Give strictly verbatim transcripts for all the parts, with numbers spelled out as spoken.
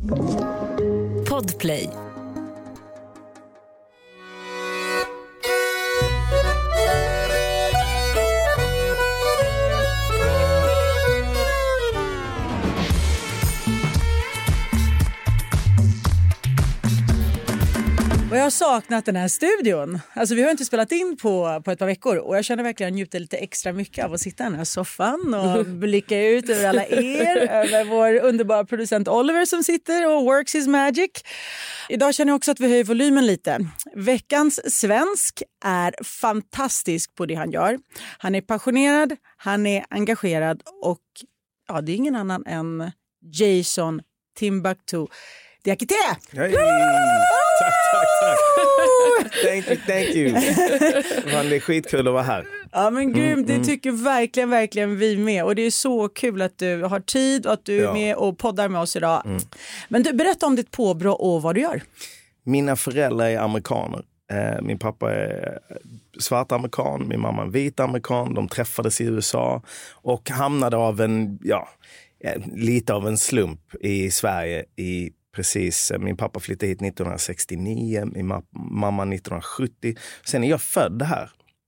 Podplay. Och jag har saknat den här studion. Alltså vi har inte spelat in på, på ett par veckor. Och jag känner verkligen att jag njuter lite extra mycket av att sitta i den här soffan. Och blicka ut över alla er. Över vår underbara producent Oliver som sitter och works his magic. Idag känner jag också att vi höjer volymen lite. Veckans svensk är fantastisk på det han gör. Han är passionerad, han är engagerad. Och ja, det är ingen annan än Jason Timbuktu Diakité. Hej! Tack, tack, tack. Thank you, thank you. Man, det är skitkul att vara här. Ja men grymt, mm, det mm. tycker verkligen, verkligen vi med. Och det är så kul att du har tid och att du ja. är med och poddar med oss idag. Mm. Men du, berätta om ditt påbrå och vad du gör. Mina föräldrar är amerikaner. Min pappa är svart amerikan, min mamma är vit amerikan. De träffades i U S A och hamnade av en, ja, lite av en slump i Sverige i precis, min pappa flyttade hit nittonhundrasextionio, min ma- mamma nittonhundrasjuttio. Sen är jag född här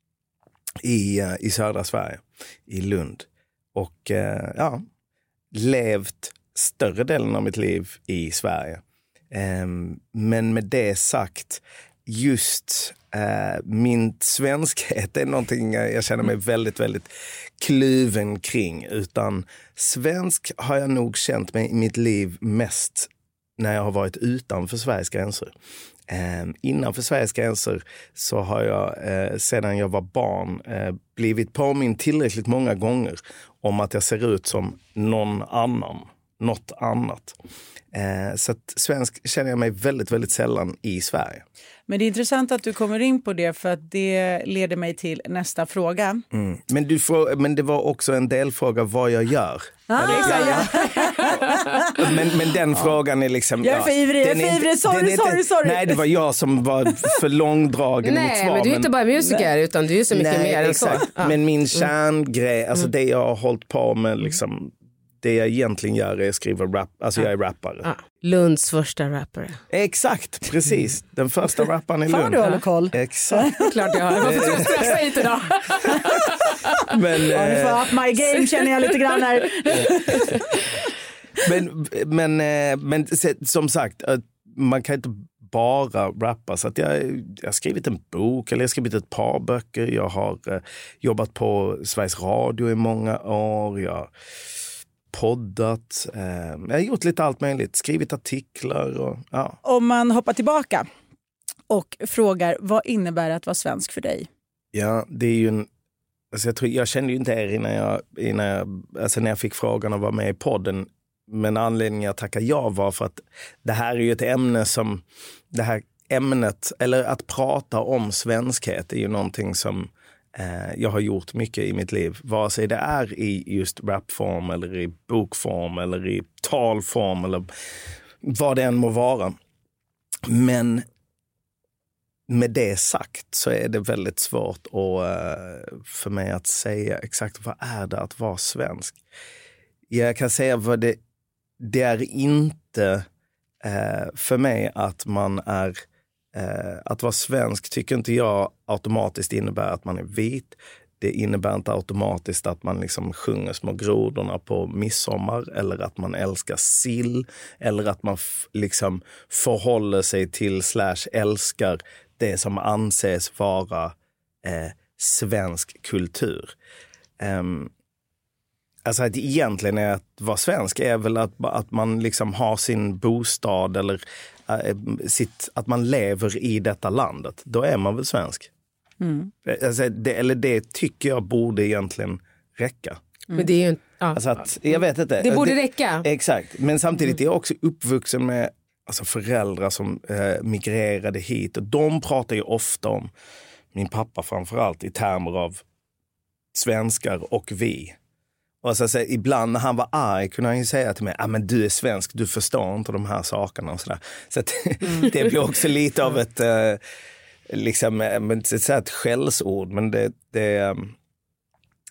i, i södra Sverige, i Lund. Och eh, ja, levt större delen av mitt liv i Sverige. Eh, men med det sagt, just eh, min svenskhet är någonting jag känner mig väldigt, väldigt kluven kring. Utan svensk har jag nog känt mig i mitt liv mest när jag har varit utanför Sveriges gränser. Eh, innanför Sveriges gränser så har jag eh, sedan jag var barn eh, blivit påminn tillräckligt många gånger om att jag ser ut som någon annan, något annat. Eh, så att svensk känner jag mig väldigt, väldigt sällan i Sverige. Men det är intressant att du kommer in på det för att det leder mig till nästa fråga. Mm. Men, du får, men det var också en delfråga vad jag gör. Ah, Eller, ja, ja. Men, men den ja. frågan är liksom... Jag är för ivrig, jag är för ivrig. Sorry, sorry, sorry. Nej, det var jag som var för långdragen i mitt svar. Nej, men du är inte bara musiker nej. utan du är så mycket nej, mer än exakt. så. Ja. Men min kärngrej, alltså mm. det jag har hållit på med liksom... Det jag egentligen gör är att skriva rap. Alltså ja. jag är rappare. Ja. Lunds första rappare. Exakt, precis. Den första rapparen i Lund. Fan, du håller koll. Exakt. Klart jag har. Varför ska du stressa hit idag? Men, ja, du får up my game känner jag lite grann här. men, men, men som sagt, man kan inte bara rappa. Så att jag, jag har skrivit en bok eller jag har skrivit ett par böcker. Jag har jobbat på Sveriges Radio i många år. Jag poddat, eh, jag har gjort lite allt möjligt, skrivit artiklar och ja. Om man hoppar tillbaka och frågar, vad innebär att vara svensk för dig? Ja, det är ju en, alltså jag, tror, jag kände ju inte er innan jag, innan jag, alltså när jag fick frågan att vara med i podden, men anledningen att tacka ja var för att det här är ju ett ämne som, det här ämnet, eller att prata om svenskhet är ju någonting som jag har gjort mycket i mitt liv, vare sig det är i just rapform eller i bokform eller i talform eller vad det än må vara. Men med det sagt så är det väldigt svårt att, för mig att säga exakt vad är det att vara svensk. Jag kan säga vad det, det är inte för mig att man är Uh, att vara svensk tycker inte jag automatiskt innebär att man är vit. Det innebär inte automatiskt att man liksom sjunger små grodorna på midsommar eller att man älskar sill eller att man f- liksom förhåller sig till slash älskar det som anses vara uh, svensk kultur. Um, Alltså att egentligen är att vara svensk är väl att, att man liksom har sin bostad eller äh, sitt, att man lever i detta landet. Då är man väl svensk. Mm. Alltså det, eller det tycker jag borde egentligen räcka. Mm. Men det är ju ja. Alltså att, jag vet inte. Det borde det, räcka. Exakt. Men samtidigt är jag också uppvuxen med alltså föräldrar som äh, migrerade hit. Och de pratar ju ofta om, min pappa framförallt, i termer av svenskar och vi. Och så, så ibland när han var arg kunde han ju säga till mig, ah, men du är svensk, du förstår inte de här sakerna och sådär. Så att, mm. det blir också lite av ett eh, liksom, men, så ett skällsord, men det, det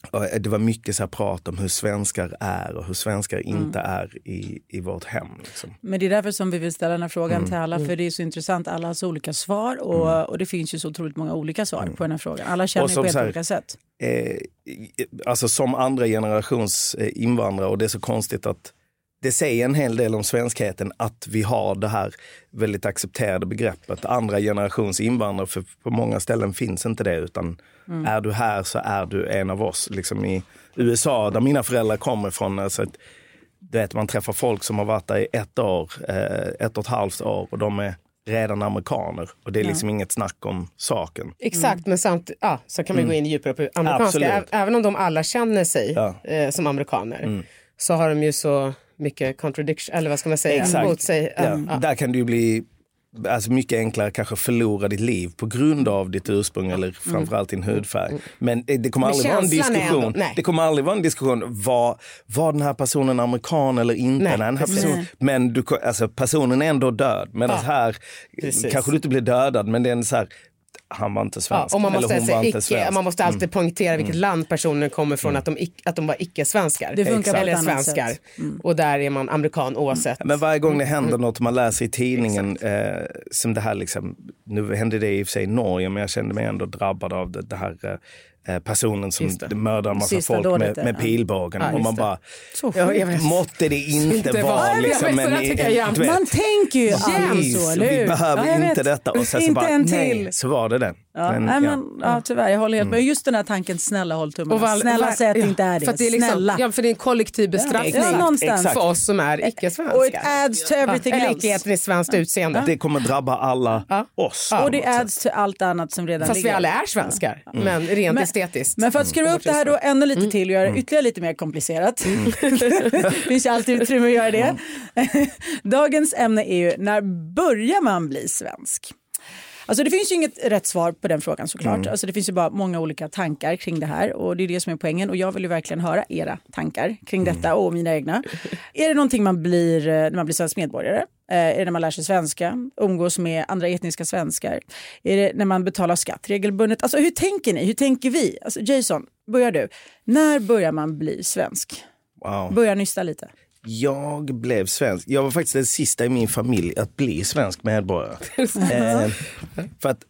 det var mycket så här prat om hur svenskar är och hur svenskar inte mm. är i, i vårt hem. Liksom. Men det är därför som vi vill ställa den här frågan Mm. till alla, för det är så intressant. Alla har så olika svar och, Mm. och det finns ju så otroligt många olika svar mm. på den här frågan. Alla känner som på så ett här, olika sätt. Eh, alltså som andra generations eh, invandrare, och det är så konstigt att det säger en hel del om svenskheten att vi har det här väldigt accepterade begreppet andra generations invandrare, för på många ställen finns inte det, utan mm. är du här så är du en av oss. Liksom i U S A där mina föräldrar kommer ifrån, alltså ett, du vet, man träffar folk som har varit där i ett år, eh, ett och ett halvt år och de är redan amerikaner och det är liksom ja. inget snack om saken. Exakt, mm. men samt, ja, så kan vi mm. gå in djupare på amerikanska. Ä- även om de alla känner sig ja. eh, som amerikaner mm. så har de ju så mycket contradiction, eller vad ska man säga, Exakt. mot sig. Ja. Ja. Ja. Där kan du ju bli alltså mycket enklare kanske förlora ditt liv på grund av ditt ursprung eller framförallt din hudfärg. Mm. Men det kommer aldrig vara en diskussion. Ändå, det kommer aldrig vara en diskussion var, var den här personen amerikan eller inte. Nej, den här person, men du, alltså, personen är ändå död. Men ja. här Precis. kanske du inte blir dödad, men det är en så här, han var inte svensk. Ja, och man måste, eller hon var inte icke, man måste alltid mm. poängtera vilket mm. land personen kommer från, mm. att, de icke, att de var icke-svenskar. Det funkar eller svenskar. Mm. Och där är man amerikan oavsett. Men varje gång det händer mm. något man läser i tidningen, eh, som det här liksom, nu hände det i och för sig i Norge, men jag kände mig ändå drabbad av det, det här eh, personen som mördar en massa Sista folk med, med pilbågen. Ja, och man bara, ja, måtte det inte, inte vara liksom en, en, en, vet, man tänker ju alltid så, eller hur? Vi behöver ja, inte detta. Och sen inte så bara, en till. Nej, så var det det. Ja, men, nej, men, ja. ja, tyvärr, jag håller helt med. Just den här tanken, snälla håll tummarna. Val, snälla säg att det inte är det. För det är liksom, snälla. Ja, för det är en kollektiv bestraffning ja, exakt, för oss som är icke-svenskar. Och it adds to everything ja, else. Eller icke i svenskt utseende. Det kommer drabba alla ja. oss. Ja. Och det adds till allt annat som redan Fast ligger. Fast vi alla är svenskar, ja. mm. men rent men, estetiskt. Men för att skruva upp det här då ännu lite till och göra det ytterligare lite mer komplicerat. Mm. Det finns ju alltid utrymme att göra det. Mm. Dagens ämne är ju, när börjar man bli svensk? Alltså det finns ju inget rätt svar på den frågan såklart. Mm. Alltså det finns ju bara många olika tankar kring det här och det är det som är poängen. Och jag vill ju verkligen höra era tankar kring detta mm. och mina egna. Är det någonting man blir när man blir svensk medborgare? Eh, är det när man lär sig svenska? Umgås med andra etniska svenskar? Är det när man betalar skatt regelbundet? Alltså hur tänker ni? Hur tänker vi? Alltså Jason, börjar du. När börjar man bli svensk? Wow. Börjar nysta lite. Jag blev svensk. Jag var faktiskt den sista i min familj att bli svensk medborgare. eh, för att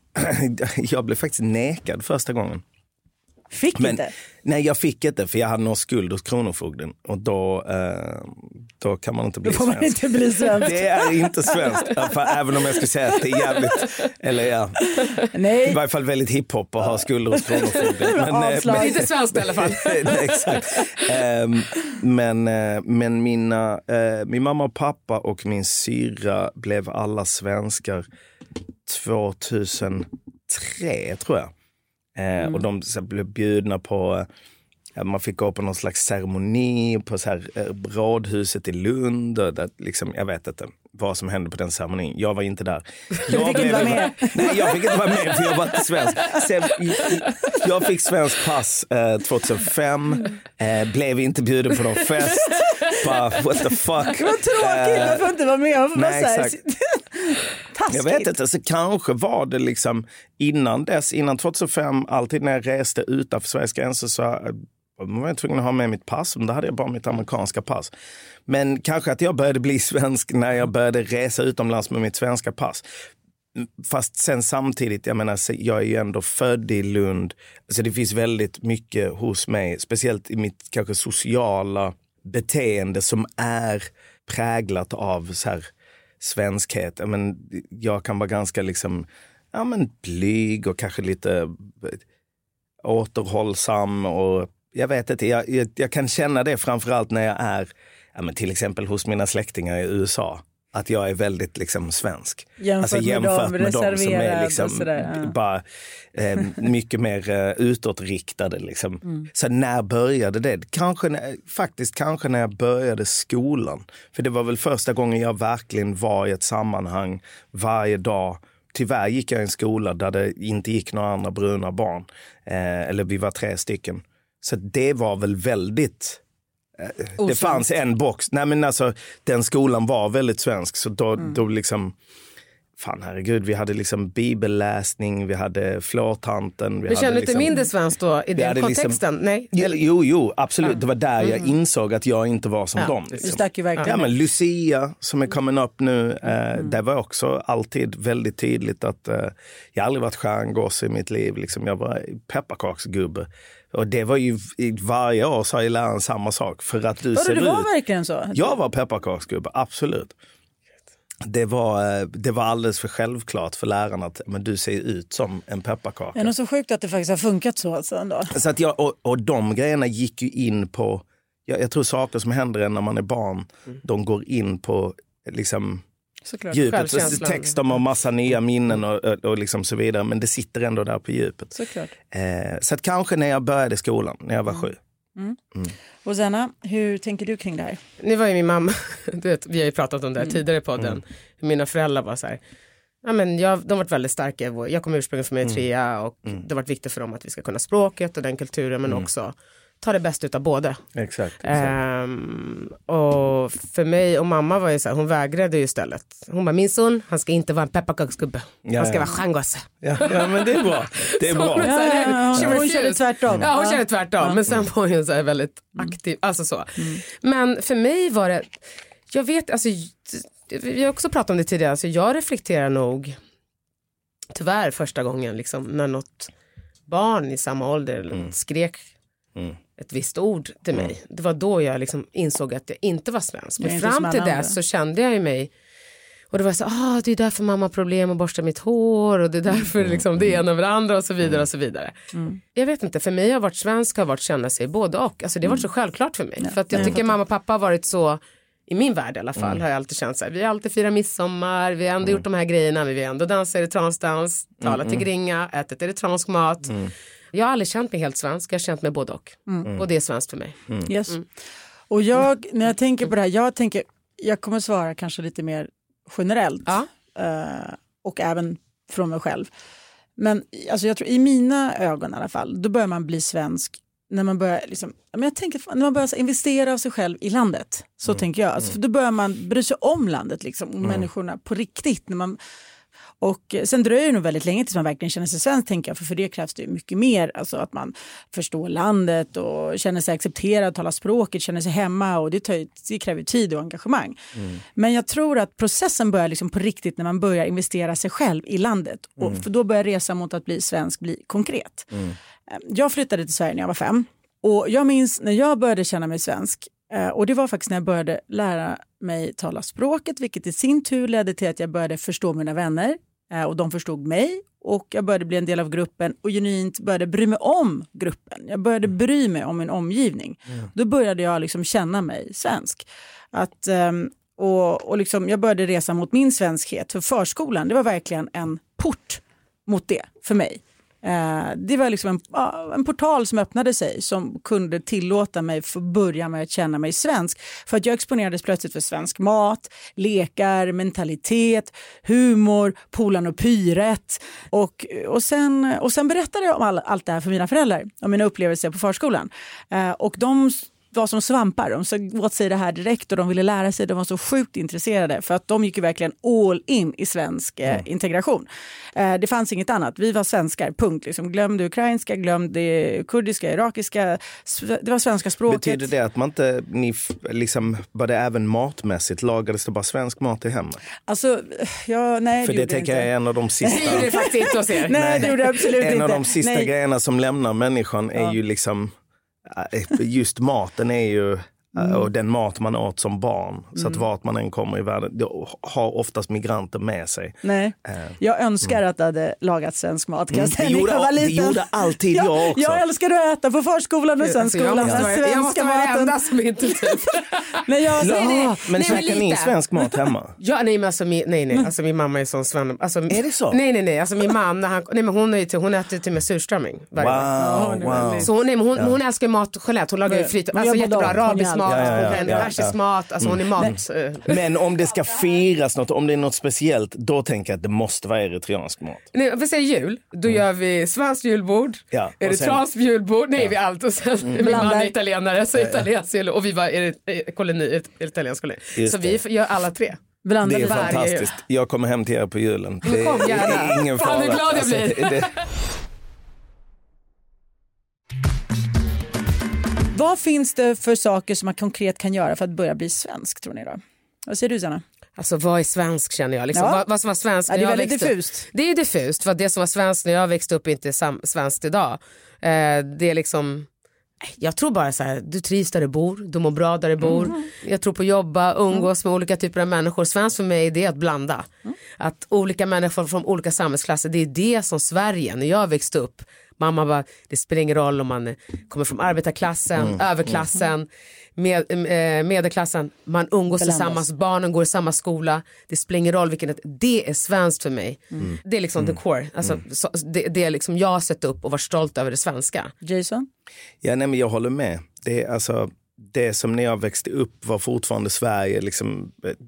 jag blev faktiskt nekad första gången. Fick Men, inte? Nej, jag fick inte för jag hade någon skuld hos Kronofogden. Och då, eh, då kan man inte bli då får svensk. Man inte bli svensk. Det är inte svenskt. För även om jag skulle säga att det är jävligt, eller ja, nej. i varje fall väldigt hiphop att ha skulder hos Kronofogden. Men, men, men inte svenskt i alla fall. Exakt. Um, men men mina, uh, min mamma och pappa och min syra blev alla svenskar tjugohundratre tror jag. Mm. Och de så, blev bjudna på, ja, man fick gå på någon slags ceremoni på så här, rådhuset i Lund. Och där, liksom, jag vet inte vad som hände på den ceremonin. Jag var inte där. Jag du fick blev, inte vara med. Nej, jag fick inte vara med för jag var inte svensk. Sen, jag fick svensk pass eh, tjugohundrafem. Eh, blev inte bjuden på någon fest. Bara, what the fuck. Det var tråkigt, jag får inte vara med. Jag får nej, bara exakt. Jag vet inte, så kanske var det liksom innan dess, innan tjugohundrafem, alltid när jag reste utanför Sveriges gränser så var jag tvungen att ha med mitt pass, men då hade jag bara mitt amerikanska pass. Men kanske att jag började bli svensk när jag började resa utomlands med mitt svenska pass. Fast sen samtidigt, jag menar, jag är ju ändå född i Lund. Alltså det finns väldigt mycket hos mig, speciellt i mitt kanske sociala beteende som är präglat av så här svenskhet. Jag, men, jag kan vara ganska liksom, ja, men blyg och kanske lite återhållsam och jag vet inte, jag, jag, jag kan känna det framförallt när jag är, ja, men till exempel hos mina släktingar i U S A. Att jag är väldigt liksom svensk. Jämfört, alltså, jämfört med, dem, med dem som är liksom sådär, ja. bara eh, mycket mer eh, utåtriktade. Liksom. Mm. Så när började det? Kanske när, faktiskt kanske när jag började skolan. För det var väl första gången jag verkligen var i ett sammanhang varje dag. Tyvärr gick jag i en skola där det inte gick några andra bruna barn. Eh, eller vi var tre stycken. Så det var väl väldigt... Osvensk. Det fanns en box. Nej, men alltså, den skolan var väldigt svensk. Så då, mm. då liksom... fan herregud, vi hade liksom bibelläsning, vi hade flårtanten. Vi Men känner du liksom, inte mindre svensk då i den kontexten? Liksom, Nej? Jo, jo, absolut. Ja. Det var där jag insåg att jag inte var som ja. dem. Liksom. Du stack ju verkligen. Ja, men Lucia som är coming up nu, eh, mm. det var också alltid väldigt tydligt att eh, jag aldrig varit stjärngosse i mitt liv. Liksom, jag var pepparkaksgubbe. Och det var ju varje år sa jag läraren samma sak. För att du var ser det, det var ut. verkligen så? Jag var pepparkaksgubbe, absolut. Det var, det var alldeles för självklart för lärarna att men du ser ut som en pepparkaka. Det är nog så sjukt att det faktiskt har funkat så. Alltså ändå. Så att jag, och, och de grejerna gick ju in på, jag, jag tror saker som händer när man är barn, mm. de går in på liksom såklart. Djupet. Text om massa nya minnen och, och, och liksom så vidare, men det sitter ändå där på djupet. Såklart. Eh, så att kanske när jag började skolan, när jag var sju. Mm. Mm. Och Zena, hur tänker du kring det här? Nu var ju min mamma, du vet, vi har ju pratat om det här mm. tidigare på podden. Mm. Mina föräldrar var så här, ja, men jag, de har varit väldigt starka. Jag kommer ursprungligen från Eritrea och mm. det har varit viktigt för dem att vi ska kunna språket och den kulturen, men mm. också ta det bästa utav båda. Exakt. exakt. Um, och för mig och mamma var ju så här, hon vägrade ju istället. Hon bara, min son, han ska inte vara en pepparkaksgubbe. Ja, han ska ja. vara stjärngosse. Ja, ja, men det är bra. Det är bra. Ja, ja, ja. Hon körde tvärtom. Ja, hon körde tvärtom. Ja. Men sen var hon så här väldigt aktiv. Alltså så. Mm. Men för mig var det, jag vet, alltså, vi har också pratat om det tidigare, alltså jag reflekterar nog tyvärr första gången liksom, när något barn i samma ålder mm. skrek mm. ett visst ord till mig. Mm. Det var då jag liksom insåg att jag inte var svensk. Men fram till dess så kände jag ju mig, och det var så, ah, det är därför mamma har problem att borsta mitt hår och det är därför mm. liksom, det ena över det andra och så vidare och så vidare. Mm. Jag vet inte, för mig har varit svensk har varit känna sig både och. Alltså det har varit så självklart för mig. Ja. För att jag Nej, tycker jag mamma och pappa har varit så, i min värld i alla fall, mm. har jag alltid känt så här, vi har alltid firat midsommar, vi har ändå mm. gjort de här grejerna, men vi har ändå dansat eritreansdans, talat mm. till gringa, ätit eritreansk mat. Mm. Jag har aldrig känt mig helt svensk, jag har känt mig både och. Mm. Och det är svenskt för mig. Mm. Yes. Mm. Och jag, när jag tänker på det här, jag tänker, jag kommer svara kanske lite mer generellt. Ja. Uh, och även från mig själv. Men alltså, jag tror, i mina ögon i alla fall, då börjar man bli svensk när man börjar, liksom, jag tänker, när man börjar investera av sig själv i landet. Så mm. tänker jag. Alltså, för då börjar man bry sig om landet liksom, och mm. människorna på riktigt. När man... Och sen dröjer det nog väldigt länge tills man verkligen känner sig svensk, tänker jag. För för det krävs det mycket mer. Alltså att man förstår landet och känner sig accepterad, talar språket, känner sig hemma. Och det, tar, det kräver tid och engagemang. Mm. Men jag tror att processen börjar liksom på riktigt när man börjar investera sig själv i landet. Mm. Och för då börjar resan mot att bli svensk bli konkret. Mm. Jag flyttade till Sverige när jag var fem. Och jag minns när jag började känna mig svensk. Och det var faktiskt när jag började lära mig tala språket, vilket i sin tur ledde till att jag började förstå mina vänner. Och de förstod mig och jag började bli en del av gruppen och genuint började bry mig om gruppen. Jag började bry mig om min omgivning. Mm. Då började jag liksom känna mig svensk. Att, och och liksom, jag började resa mot min svenskhet. För förskolan, det var verkligen en port mot det för mig. Det var liksom en, en portal som öppnade sig som kunde tillåta mig för börja med att känna mig svensk. För att jag exponerades plötsligt för svensk mat, lekar, mentalitet, humor, Polan och Pyret. Och, och, sen, och sen berättade jag om all, allt det här för mina föräldrar, om mina upplevelser på förskolan. Och de var som svampar. De såg åt sig det här direkt och de ville lära sig. De var så sjukt intresserade för att de gick ju verkligen all in i svensk eh, mm. integration. Eh, det fanns inget annat. Vi var svenskar, punkt. Liksom, glömde ukrainska, glömde kurdiska, irakiska. Det var svenska språket. Betyder det att man inte, ni liksom, var det även matmässigt, lagades det bara svensk mat i hemmet? Alltså, ja, nej. För det, det tänker jag är en av de sista. Det gjorde det faktiskt inte hos er. Nej, det gjorde absolut en inte. En av de sista nej. grejerna som lämnar människan är ja. ju liksom, just maten är ju, mm. och den mat man åt som barn. Mm. Så att vart man än kommer i världen, då har oftast migranter med sig. Nej, uh, jag önskar mm. att det hade lagat svensk mat. Kan jag säga, det, gjorde, det gjorde alltid ja, jag också. Jag älskar att äta på förskolan och sen skolan. Jag måste vara, jag måste vara enda som inte typ. nej, jag, ja, nej, nej, men käkar ni svensk mat hemma? Ja, nej, men alltså, min, nej, nej. Alltså, min mamma är sån sven. Alltså, är det så? Nej, nej, nej. Alltså, min mamma, han, nej, men hon, är till, hon äter till med surströmming. Wow, ja, wow. Så hon, nej, men hon, ja. hon älskar mat generellt. Hon lagar ju frit, alltså jättebra arabisk mat, persisk mat, alltså hon är mat. Men om det ska firas något, om det är något speciellt, då tänker jag att det måste vara eritreansk mat. Nej, om vi säger jul, då mm. gör vi svenskt julbord, ja, eritreanskt julbord, nej ja. vi allt och sen mm. min man är italienare, så italiensk jul och vi var koloni, italiensk koloni. Så vi gör alla tre. Blanda Det är lite. fantastiskt. Jag kommer hem till er på julen. Det Kom är, gärna. det är ingen Fan, fara. hur glad jag Alltså, blir. det, Vad finns det för saker som man konkret kan göra för att börja bli svensk, tror ni då? Vad säger du, Sanna? Alltså vad är svensk känner jag? Liksom. Ja. Vad, vad som var svensk Ja, när det är jag väldigt växte upp. diffust. Det är diffust, för det som var svensk när jag växte upp är inte sam- svenskt idag. Eh, det är liksom, jag tror bara så här, du trivs där du bor, du mår bra där du bor. Mm. Jag tror på att jobba, umgås mm. med olika typer av människor. Svenskt för mig är det att blanda. Mm. Att olika människor från olika samhällsklasser, det är det som Sverige, när jag växte upp. Mamma bara, det spelar ingen roll om man kommer från arbetarklassen, mm. överklassen, med, eh, medelklassen. Man umgås tillsammans, barnen går i samma skola. Det spelar ingen roll vilken, det är svenskt för mig. Mm. Det är liksom mm. the core. Alltså, mm. så, det, det är liksom jag har sett upp och varit stolt över det svenska. Jason? Ja, nej, men jag håller med. Det är alltså, det som när jag växte upp var fortfarande Sverige, liksom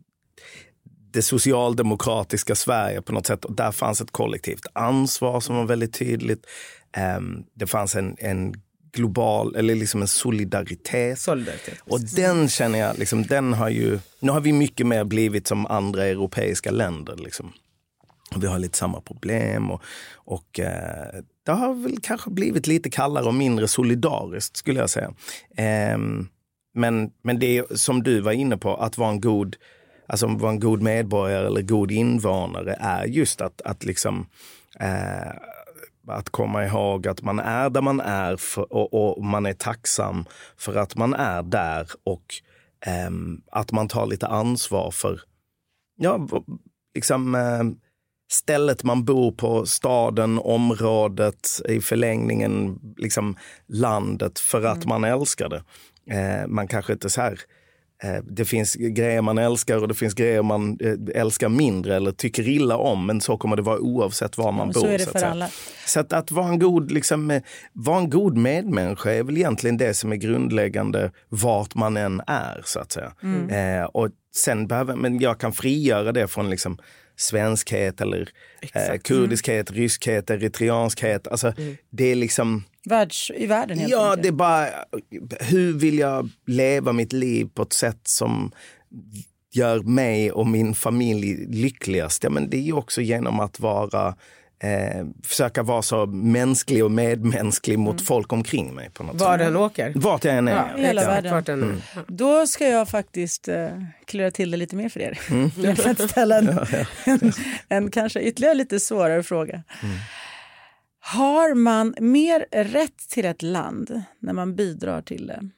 det socialdemokratiska Sverige på något sätt. Och där fanns ett kollektivt ansvar som var väldigt tydligt. Um, det fanns en, en global, eller liksom en solidaritet. solidaritet. Och den känner jag, liksom, den har ju, nu har vi mycket mer blivit som andra europeiska länder. Liksom. Vi har lite samma problem och, och eh, det har väl kanske blivit lite kallare och mindre solidariskt, skulle jag säga. Eh, men, men det är som du var inne på, att vara en god, alltså vara en god medborgare eller god invånare är just att, att liksom eh, att komma ihåg att man är där man är för, och, och man är tacksam för att man är där och eh, att man tar lite ansvar för ja, liksom eh, stället man bor på, staden, området, i förlängningen liksom landet, för att mm. man älskar det. Eh, man kanske inte så här, eh, det finns grejer man älskar och det finns grejer man eh, älskar mindre eller tycker illa om, men så kommer det vara oavsett var man ja, bor. Så är det så för att alla. Så att, att vara en god, liksom, vara en god medmänniska är väl egentligen det som är grundläggande vart man än är, så att säga. Mm. Eh, och sen behöver, men jag kan frigöra det från liksom svenskhet eller eh, kurdiskhet, mm. ryskhet, eritreanskhet. Alltså, mm. det är liksom Världs, i världen helt Ja, enkelt. det är bara, hur vill jag leva mitt liv på ett sätt som gör mig och min familj lyckligast? Ja, men det är ju också genom att vara Eh, försöka vara så mänsklig och medmänsklig mot mm. folk omkring mig på något var sätt. den åker? Vart jag än är. Ja, hela ja. världen. Vart den mm. Då ska jag faktiskt eh, klura till det lite mer för er. Mm. Jag får att ställa en, ja, ja. en, en kanske ytterligare lite svårare fråga. Mm. Har man mer rätt till ett land när man bidrar till det?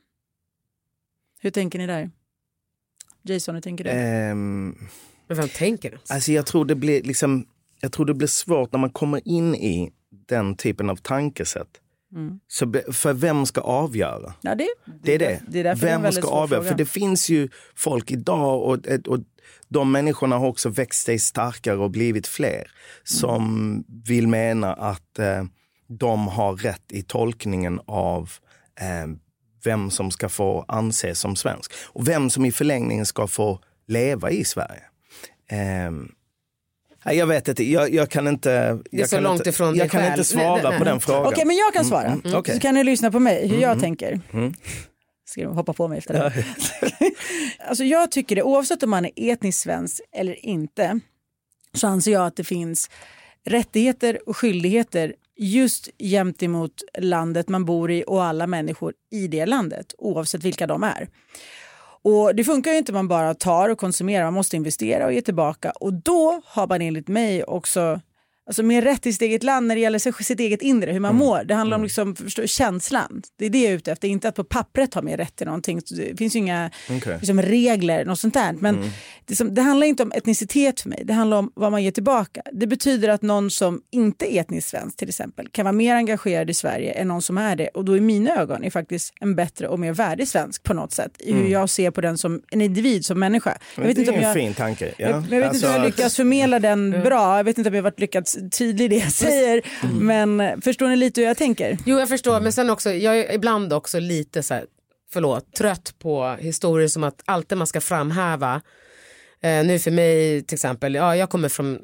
Hur tänker ni där? Jason, hur tänker du? Um, Men vem tänker det? Alltså jag tror det blir liksom Jag tror det blir svårt när man kommer in i den typen av tankesätt. Mm. Så för vem ska avgöra? Ja, det, det är det. det är vem det är ska avgöra? Fråga. För det finns ju folk idag och, och de människorna har också växt sig starkare och blivit fler som mm. vill mena att eh, de har rätt i tolkningen av eh, vem som ska få anses som svensk. Och vem som i förlängningen ska få leva i Sverige. Eh, Jag vet inte, jag, jag kan inte Det är så långt inte, ifrån Jag kan själv. inte svara nej, nej. på den frågan. Okej, okay, men jag kan svara. Mm, mm. Okay. Så kan ni lyssna på mig, hur mm, jag mm. tänker. Mm. Ska du hoppa på mig efter det? Alltså jag tycker det, oavsett om man är etnisk svensk eller inte, så anser jag att det finns rättigheter och skyldigheter just jämt emot landet man bor i och alla människor i det landet, oavsett vilka de är. Och det funkar ju inte om man bara tar och konsumerar, man måste investera och ge tillbaka. Och då har man enligt mig också alltså mer rätt i sitt eget land när det gäller sitt eget inre, hur man mm. mår. Det handlar om liksom, förstå, känslan. Det är det jag är ute efter, inte att på pappret ha mer rätt till någonting. Det finns ju inga okay. liksom, regler, något sånt där. Men mm. det, som, det handlar inte om etnicitet för mig, det handlar om vad man ger tillbaka. Det betyder att någon som inte är etnisk svensk till exempel kan vara mer engagerad i Sverige än någon som är det. Och då i mina ögon är faktiskt en bättre och mer värdig svensk på något sätt. I hur mm. jag ser på den som en individ, som människa. Jag vet det inte är om jag, en fin tanke. Ja. Jag, jag vet alltså, inte om jag lyckas förmedla den bra. Jag vet inte om jag har varit lyckats tydlig det jag säger. Mm. Men förstår ni lite hur jag tänker? Jo, jag förstår. Men sen också, jag är ibland också lite så här, förlåt, trött på historier som att alltid man ska framhäva. Eh, nu för mig till exempel, ja, jag kommer från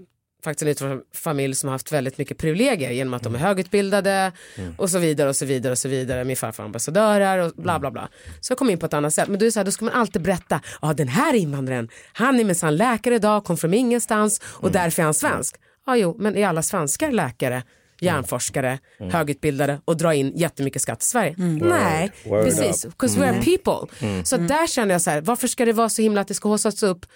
faktiskt en familj som har haft väldigt mycket privilegier genom att de är högutbildade mm. och så vidare och så vidare och så vidare. Min farfar ambassadörer och bla bla bla. Så jag kom in på ett annat sätt. Men då är det så här, då ska man alltid berätta, ja ah, den här invandraren, han är minsann läkare idag, kom från ingenstans och mm. därför är han svensk. Ja ah, jo, men är alla svenskar läkare, hjärnforskare, mm. högutbildade och dra in jättemycket skatt i Sverige? Mm. Word, Nej, word precis. Because mm. we're people. Mm. Så mm. där känner jag så här, varför ska det vara så himla att det ska håsas upp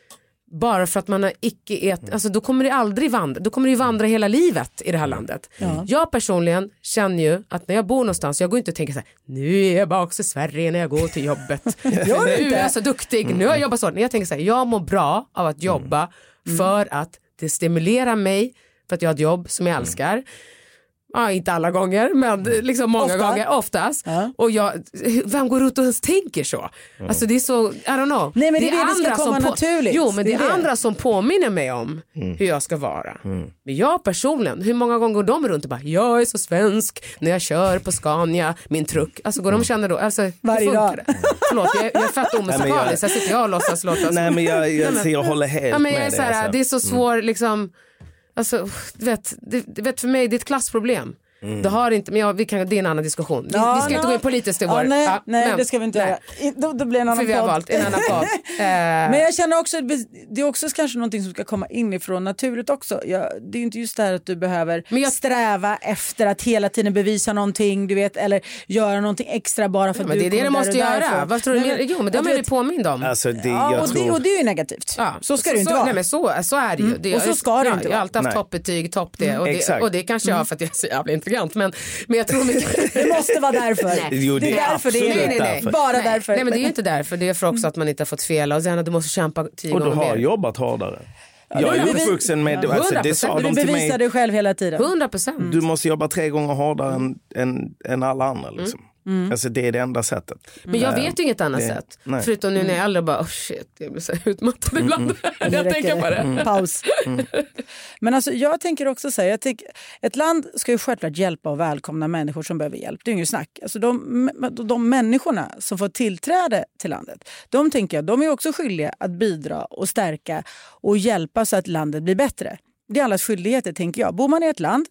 bara för att man har icke et, alltså då kommer det aldrig vandra, då kommer det ju vandra hela livet i det här landet. Mm. Jag personligen känner ju att när jag bor någonstans, jag går inte och tänker så här, nu är jag bara också i Sverige när jag går till jobbet. jag är nu är jag så duktig, mm. nu har jag jobbat så. När jag tänker så här, jag mår bra av att jobba mm. för att det stimulerar mig, för att jag har ett jobb som jag älskar. Ja, inte alla gånger, men liksom många Ofta. gånger, oftast. Ja. Och jag, vem går ut och ens tänker så? Mm. Alltså det är så, I don't know. Nej, men det, det är det andra som på, naturligt. Jo, men det, det är det. andra som påminner mig om mm. hur jag ska vara. Mm. Men jag personligen, hur många gånger går de runt och bara, jag är så svensk när jag kör på Scania, min truck. Alltså går de och känner då, alltså, varje dag. Mm. Förlåt, jag, jag är fett omusikalisk. Så jag sitter jag och låtsas låta. Nej, men jag, jag, jag, jag håller helt ja, men jag med är så här, det. Alltså. Det är så svår, mm. liksom, alltså, du vet, det, du vet, för mig, det är ett klassproblem. Mm. Det har inte, men ja, vi kan, det är en annan diskussion. Vi, ja, vi ska no. inte gå in politiskt i vår. Ja, nej, ja, nej men, det ska vi inte nej. göra. Då, då blir en annan för vi har valt en annan podd. Men jag känner också, det är också kanske någonting som ska komma inifrån naturligt också. Jag, det är inte just det här att du behöver men jag, sträva efter att hela tiden bevisa någonting, du vet, eller göra någonting extra bara för ja, att men du det är det du måste göra. Vad tror du? Men, jo, men det har man ju påmind om. Alltså, det, ja, och, tror... det, och det är ju negativt. Ja, så ska så, det inte så, vara. Nej, men så, så är det ju. Det, och så ska det ja, inte jag har alltid haft toppbetyg, topp det. Och det, och det kanske jag har för att jag är så jävla intelligent. Men, men jag tror mycket... Det måste vara därför. Nej. Jo, det, det är därför det är nej, nej, nej. Därför. Bara nej. därför. Nej, men det är ju inte därför. Det är för också att man inte har fått fel. Och sen du måste kämpa tio och gånger mer. Och du har jobbat hårdare. Jag är uppvuxen med... Ja. Alltså, det sa du de till mig. bevisar dig själv hela tiden. hundra procent. Du måste jobba tre gånger hårdare än, än, än alla andra. Liksom. Mm. Alltså, det är det enda sättet. Men jag vet ju inget annat det, sätt. Nej. Förutom nu när jag äldre bara, oh shit, jag blir så utmattad mm. ibland. Mm. jag tänker på det. Mm. Paus. Mm. Men alltså, jag tänker också säga, jag tänker, ett land ska ju självklart hjälpa och välkomna människor som behöver hjälp. Det är ju inget snack. Alltså, de, de människorna som får tillträde till landet, de tänker jag, de är också skyldiga att bidra och stärka och hjälpa så att landet blir bättre. Det är allas skyldigheter, tänker jag. Bor man i ett land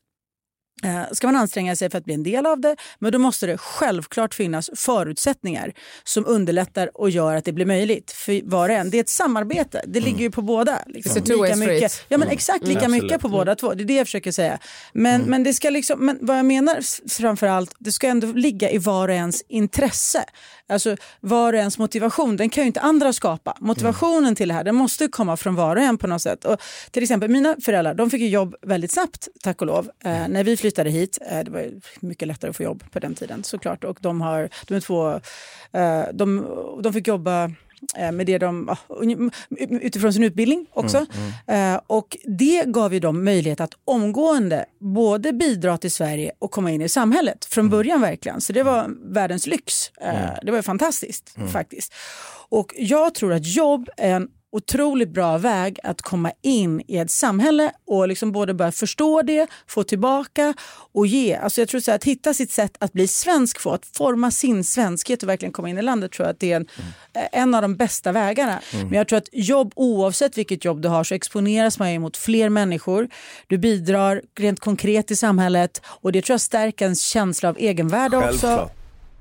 ska man anstränga sig för att bli en del av det, men då måste det självklart finnas förutsättningar som underlättar och gör att det blir möjligt för var och en. Det är ett samarbete, det ligger ju på båda. Liksom. Lika mycket, ja, men exakt lika mm. mycket på mm. båda två, det är det jag försöker säga. Men, mm. men, det ska liksom, men vad jag menar framförallt, det ska ändå ligga i var och ens intresse. Alltså var och ens motivation, den kan ju inte andra skapa. Motivationen mm. till det här, den måste komma från var och en på något sätt. Och till exempel mina föräldrar, de fick ju jobb väldigt snabbt, tack och lov. Eh, när vi flyttade hit, eh, det var mycket lättare att få jobb på den tiden såklart. Och de har, de är två, eh, de, de fick jobba med det de, utifrån sin utbildning också. Mm, mm. Och det gav ju dem möjlighet att omgående både bidra till Sverige och komma in i samhället från början verkligen. Så det var världens lyx. Mm. Det var fantastiskt mm. faktiskt. Och jag tror att jobb är en otroligt bra väg att komma in i ett samhälle och liksom både börja förstå det, få tillbaka och ge. Alltså jag tror så här, att hitta sitt sätt att bli svensk, få att forma sin svenskhet och verkligen komma in i landet, tror jag att det är en, mm. en av de bästa vägarna. Mm. Men jag tror att jobb, oavsett vilket jobb du har, så exponeras man ju mot fler människor. Du bidrar rent konkret i samhället och det tror jag stärker ens känsla av egenvärde också. Självklart.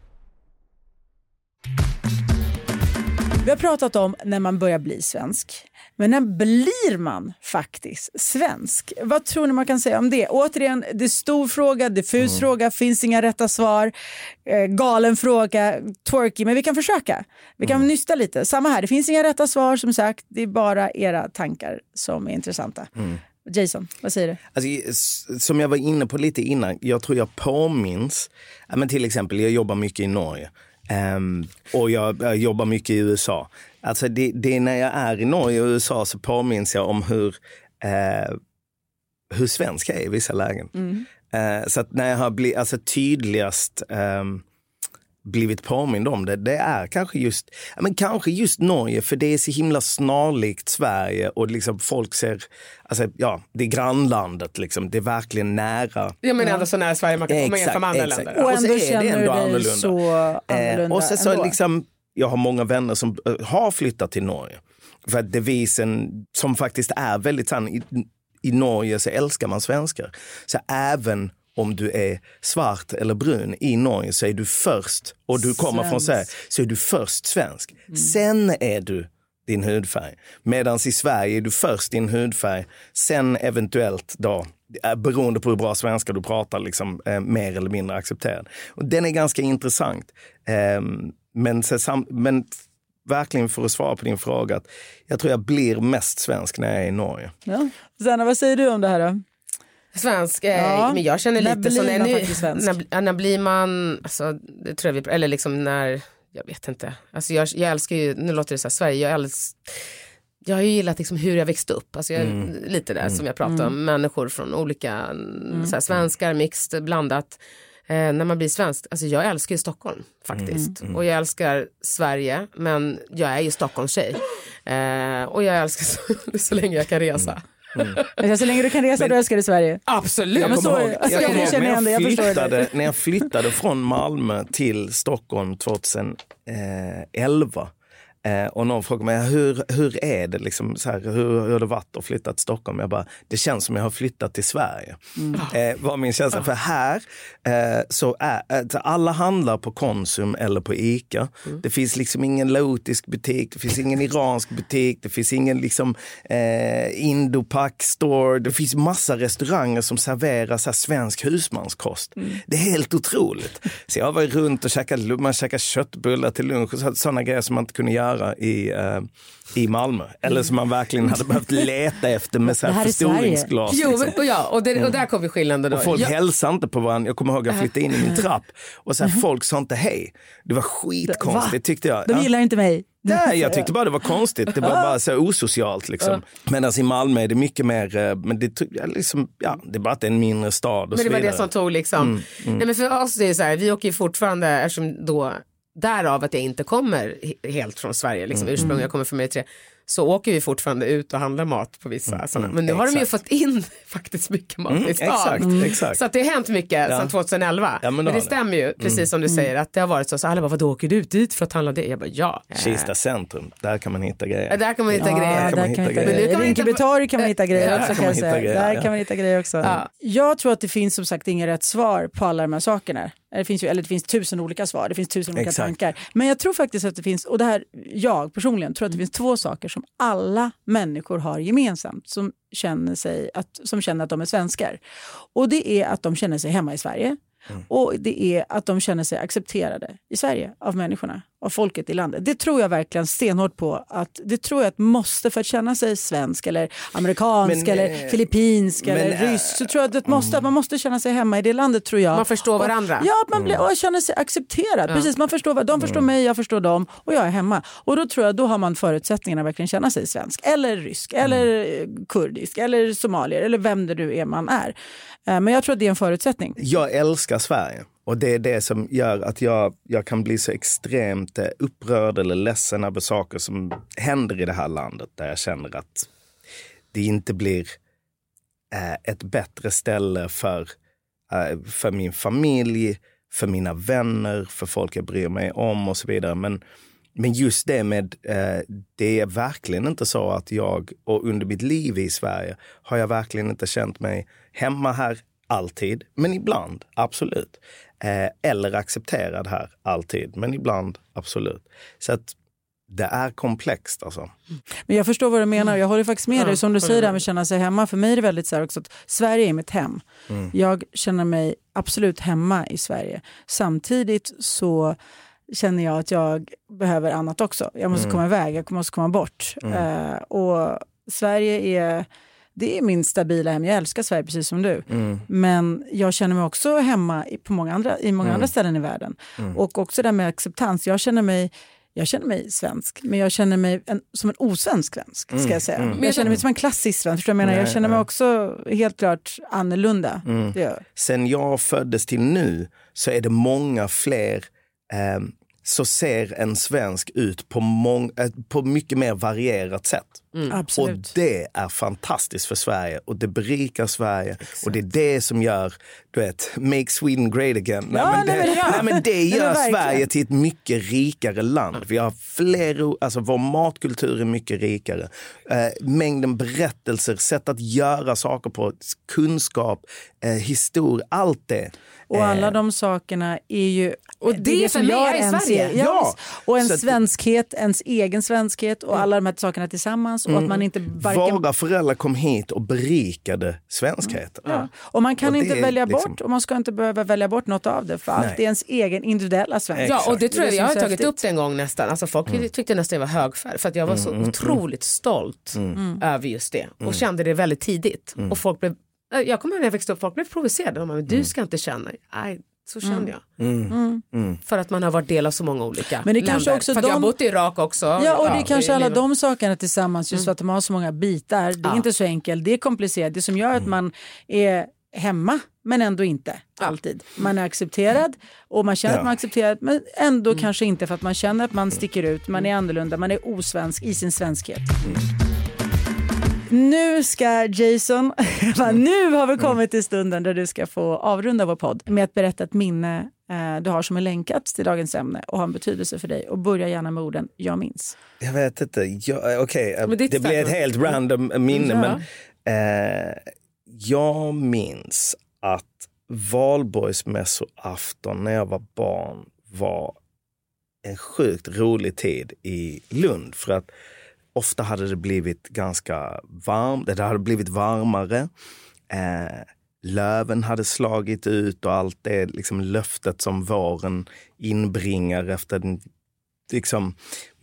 Vi har pratat om när man börjar bli svensk. Men när blir man faktiskt svensk? Vad tror ni man kan säga om det? Återigen, det är stor fråga, diffus mm. fråga, finns inga rätta svar. Eh, galen fråga, twerky, men vi kan försöka. Vi kan mm. nysta lite. Samma här, det finns inga rätta svar som sagt. Det är bara era tankar som är intressanta. Mm. Jason, vad säger du? Alltså, som jag var inne på lite innan, jag tror jag påminns. Men till exempel, jag jobbar mycket i Norge. Um, och jag, jag jobbar mycket i U S A. Alltså det, det är när jag är i Norge och U S A så påminns jag om hur, uh, hur svensk jag är i vissa lägen. Mm. Uh, så att när jag har blivit alltså tydligast um, blivit påmind om det, det är kanske just, men kanske just Norge, för det är så himla snarlikt Sverige och liksom folk ser, alltså ja, det är grannlandet liksom, det är verkligen nära. Jag menar ändå så nära Sverige man kan komma in från andra länder. Och, och ändå känner du dig annorlunda. så annorlunda. Eh, och så, så liksom, jag har många vänner som uh, har flyttat till Norge för att devisen som faktiskt är väldigt sann, i Norge så älskar man svenskar. Så även om du är svart eller brun i Norge så är du först, och du kommer svensk. från Sverige, så är du först svensk. Mm. Sen är du din hudfärg. Medan i Sverige är du först din hudfärg, sen eventuellt då, beroende på hur bra svenska du pratar, liksom, eh, mer eller mindre accepterad. Och den är ganska intressant. Eh, men, så, men verkligen för att svara på din fråga, att jag tror jag blir mest svensk när jag är i Norge. Ja. Sanna, vad säger du om det här då? Svensk, eh, ja. Men jag känner när lite blir så man nu, faktiskt svensk? när, när blir man, alltså, det tror jag vi, eller liksom när, jag vet inte, alltså jag, jag älskar ju, nu låter det så här, Sverige, jag älskar, jag har ju gillat liksom hur jag växte upp, alltså jag, mm. lite där mm. som jag pratade om, människor från olika, mm. så här, svenskar, mixed, blandat. Eh, när man blir svensk, alltså jag älskar ju Stockholm faktiskt. Mm. Och jag älskar Sverige, men jag är ju Stockholmstjej. Eh, och jag älskar så, så länge jag kan resa. Mm. Mm. Så länge du kan resa, men, då älskar du Sverige. Absolut. Jag kommer ihåg, jag kommer ihåg när, jag flyttade, jag när jag flyttade från Malmö till Stockholm tjugoelva. Eh, och någon frågade mig, hur, hur är det liksom, så här, hur, hur har det varit att flytta till Stockholm? Jag bara, det känns som jag har flyttat till Sverige. Mm. Eh, var min känsla. Mm. För här eh, så är eh, alla handlar på Konsum eller på Ica. Mm. Det finns liksom ingen laotisk butik, det finns ingen iransk butik, det finns ingen liksom eh, Indopac store. Det finns massa restauranger som serverar så här svensk husmanskost. Mm. Det är helt otroligt. Så jag var runt och käkade, man käkade köttbullar till lunch och sådana grejer som man inte kunde göra i, uh, i Malmö. Eller som man verkligen hade behövt leta efter med så här, här förstoringsglas. Jo, liksom. och, ja, och, det, och där kom vi skillnaden då. Och folk ja. hälsade inte på varandra. Jag kommer ihåg att jag flyttade in i min trapp och så här, folk sa inte hej. Det var skitkonstigt, tyckte jag. De gillar inte mig. Nej, jag tyckte bara det var konstigt. Det var bara så osocialt liksom. Medan i Malmö är det mycket mer, men det, liksom, ja, det är bara att det är en mindre stad och men det så var vidare. det som tog liksom. Mm, mm. Nej, men för oss är det så här, vi åker ju fortfarande, eftersom då därav att jag inte kommer helt från Sverige, liksom mm. ursprungligen, jag kommer från Eritrea, så åker vi fortfarande ut och handlar mat på vissa mm. sådana. Men nu har exakt. de ju fått in faktiskt mycket mat mm. i stan. Exakt, mm. exakt. Så att det har hänt mycket ja. sedan tjugoelva. Ja, men, men det stämmer ju, precis mm. som du säger, att det har varit så. Så alla bara, vad åker du ut dit för att handla det? Jag bara, ja. Kista centrum, där kan man hitta grejer. Ja, där kan man hitta ja, grejer. Där kan man hitta grejer. I Rinkeby-torg kan man hitta grejer också, kan jag säga. Där kan man hitta grejer också. Ja. Jag tror att det finns som sagt inga rätt svar på alla de här sakerna. Det finns ju, eller det finns tusen olika svar, det finns tusen olika Exakt. tankar. Men jag tror faktiskt att det finns, och det här, jag personligen tror att det finns två saker som alla människor har gemensamt som känner, sig att, som känner att de är svenskar. Och det är att de känner sig hemma i Sverige. Mm. Och det är att de känner sig accepterade i Sverige av människorna, av folket i landet. Det tror jag verkligen stenhårt på. Att det tror jag att måste, för att känna sig svensk eller amerikansk men, eller äh, filippinsk men, eller äh, rysk, så tror jag att det måste, mm. man måste känna sig hemma i det landet, tror jag. Man förstår varandra. Och, ja, man blir, och känner sig accepterad. Ja. Precis, man förstår, de förstår mm. mig, jag förstår dem och jag är hemma. Och då tror jag, då har man förutsättningarna att verkligen känna sig svensk eller rysk mm. eller kurdisk eller somalier eller vem det nu är man är. Men jag tror att det är en förutsättning. Jag älskar Sverige. Och det är det som gör att jag, jag kan bli så extremt upprörd eller ledsen över saker som händer i det här landet. Där jag känner att det inte blir eh, ett bättre ställe för, eh, för min familj, för mina vänner, för folk jag bryr mig om och så vidare. Men, men just det med, eh, det är verkligen inte så att jag, och under mitt liv i Sverige har jag verkligen inte känt mig hemma här alltid, men ibland, absolut. Eh, eller accepterad här alltid, men ibland, absolut. Så att det är komplext alltså. Men jag förstår vad du menar, jag håller faktiskt med dig. Som du säger där med att känna sig hemma, för mig är det väldigt så här också att Sverige är mitt hem. Mm. Jag känner mig absolut hemma i Sverige. Samtidigt så känner jag att jag behöver annat också. Jag måste mm. komma iväg, jag måste komma bort. Mm. Uh, och Sverige är... Det är min stabila hem. Jag älskar Sverige precis som du. Mm. Men jag känner mig också hemma i, på många andra, i många mm. andra ställen i världen. Mm. Och också det med acceptans. Jag känner mig, jag känner mig svensk. Men jag känner mig en, som en osvensk svensk, ska jag säga. Mm. Mm. Jag känner mig som en klassisk svensk. Jag menar, nej, jag känner mig nej. också helt klart annorlunda. Mm. Sen jag föddes till nu så är det många fler... Eh, så ser en svensk ut på, mång, på mycket mer varierat sätt. Mm. Absolut. Och det är fantastiskt för Sverige och det berikar Sverige. Exakt. Och det är det som gör, du vet, make Sweden great again. Nej, ja, men det, nej, men, ja. nej, men det gör det Sverige till ett mycket rikare land. Vi har fler, alltså vår matkultur är mycket rikare. Eh, mängden berättelser, sätt att göra saker på, kunskap, eh, historia, allt det. Och alla de sakerna är ju... Och det, det är som gör en Sverige. Ja, ja. Och en så svenskhet, ens egen svenskhet och mm. alla de här sakerna tillsammans. Och mm. att man inte varken... Våra föräldrar kom hit och berikade svenskheten. Mm. Ja. Och man kan och inte välja liksom... bort och man ska inte behöva välja bort något av det. För allt är ens egen individuella svenskhet. Ja, och det tror jag, jag har tagit häftigt. upp det en gång nästan. Alltså folk mm. tyckte nästan jag var högfärg. För att jag var så mm. otroligt stolt mm. över just det. Och mm. kände det väldigt tidigt. Mm. Och folk blev... Jag kommer ihåg när jag växte upp, folk blev provocerade. Men du ska inte känna... Nej, så kände mm. jag. Mm. Mm. För att man har varit del av så många olika men det länder. kanske också för att de... jag har bott i Irak också. Ja, och det är ja, kanske det, alla det... de sakerna tillsammans. Just mm. för att de har så många bitar. Det är ja. inte så enkelt. Det är komplicerat. Det som gör att man är hemma, men ändå inte alltid. Man är accepterad och man känner ja. att man är accepterad, men ändå mm. kanske inte för att man känner att man sticker ut. Man är annorlunda. Man är osvensk i sin svenskhet. Mm. Nu ska Jason, nu har vi kommit till stunden där du ska få avrunda vår podd med att berätta ett minne eh, du har som är länkat till dagens ämne och har en betydelse för dig. Och börja gärna med orden, jag minns. Jag vet inte, okej, okay. det, det blir ett helt random minne, ja. men eh, jag minns att valborgsmässoafton när jag var barn var en sjukt rolig tid i Lund, för att ofta hade det blivit ganska varmt, det hade blivit varmare. Eh, löven hade slagit ut och allt det liksom löftet som våren inbringar efter den liksom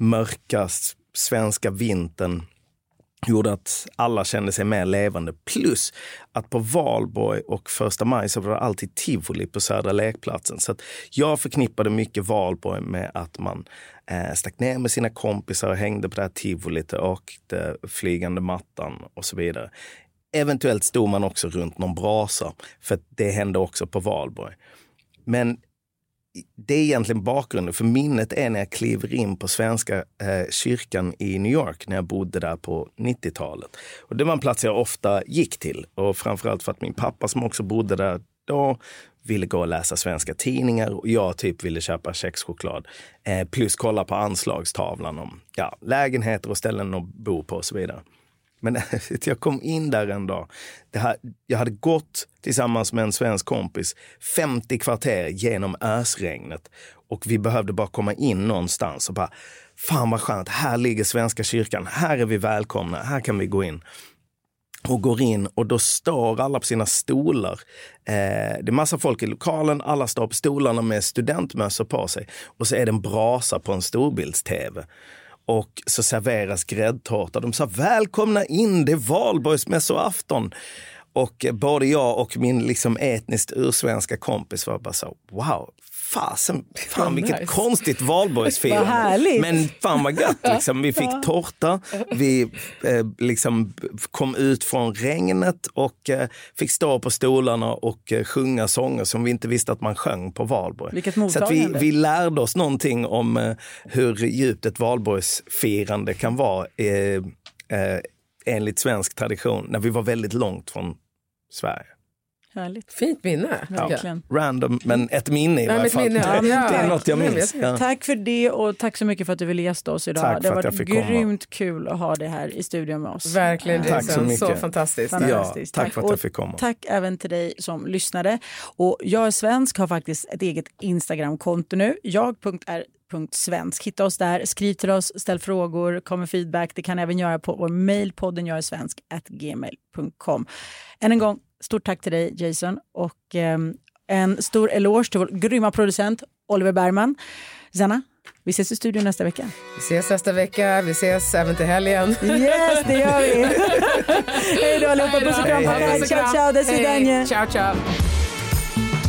mörka svenska vintern gjorde att alla kände sig mer levande. Plus att på Valborg och första maj så var det alltid tivoli på Södra lekplatsen. Så att jag förknippade mycket Valborg med att man eh, stack ner med sina kompisar och hängde på det här tivolit och åkte flygande mattan och så vidare. Eventuellt stod man också runt någon brasa, för det hände också på Valborg. Men det är egentligen bakgrunden, för minnet är när jag kliver in på Svenska eh, kyrkan i New York när jag bodde där på nittiotalet. Och det var en plats jag ofta gick till, och framförallt för att min pappa som också bodde där då ville gå och läsa svenska tidningar och jag typ ville köpa kexchoklad. Eh, plus kolla på anslagstavlan om ja, lägenheter och ställen att bo på och så vidare. Men jag kom in där en dag. Det här, jag hade gått tillsammans med en svensk kompis femtio kvarter genom ösregnet. Och vi behövde bara komma in någonstans och bara, fan vad skönt, här ligger Svenska kyrkan. Här är vi välkomna, här kan vi gå in. Och går in och då står alla på sina stolar. Eh, det är massa folk i lokalen, alla står på stolarna med studentmössor på sig. Och så är det en brasa på en storbilds-tv. Och så serveras gräddtårta. De sa välkomna in, det är valborgsmässoafton. Och både jag och min liksom etniskt ursvenska kompis var bara så, wow, fasen, fan vilket nice. Konstigt valborgsfirande. Men fan vad gött, liksom. Vi fick tårta, vi eh, liksom kom ut från regnet och eh, fick stå på stolarna och eh, sjunga sånger som vi inte visste att man sjöng på valborg. Vilket så att vi, vi lärde oss någonting om eh, hur djupt ett valborgsfirande kan vara eh, eh, enligt svensk tradition när vi var väldigt långt från Sverige. Härligt. Fint minne. Ja, random, men ett minne i ja, varje fall. Ja, det är något jag minns. Ja. Tack för det och tack så mycket för att du ville gästa oss idag. Tack det har för varit grymt komma. Kul att ha det här i studion med oss. Verkligen, det tack så mycket. Så fantastiskt. fantastiskt. Ja, tack, tack för att jag fick komma. Och tack även till dig som lyssnade. Och Jag är svensk har faktiskt ett eget Instagram-konto nu. jag punkt r punkt svensk. Hitta oss där, skriv till oss, ställ frågor, kom med feedback. Det kan även göra på vår mejl, podden jag är svensk at gmail punkt com. Än en gång, stort tack till dig Jason och eh, en stor eloge till vår grymma producent Oliver Bergman. Zanna, vi ses i studion nästa vecka. Vi ses nästa vecka, vi ses även till helgen. Yes, det gör vi. Hej då allihopa, puss och kram. Ciao, ciao, det är Ciao, ciao.